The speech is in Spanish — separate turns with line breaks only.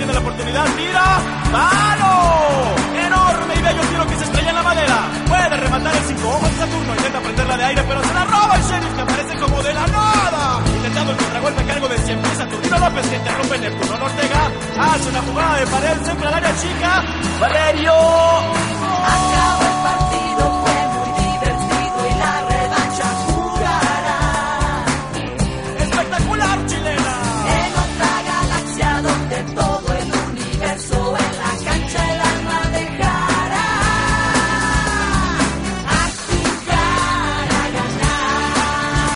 tiene la oportunidad, tira, ¡palo! Enorme y bello tiro que se estrella en la madera. Puede rematar el 5 ojos de Saturno, intenta prenderla de aire, pero se la roba el sheriff, que aparece como de la nada. Intentando el contragolpe a cargo de 100 pies, Saturnino López, que interrumpe Neptuno Ortega. Hace una jugada de pared, siempre al área chica. Valerio. Acaba.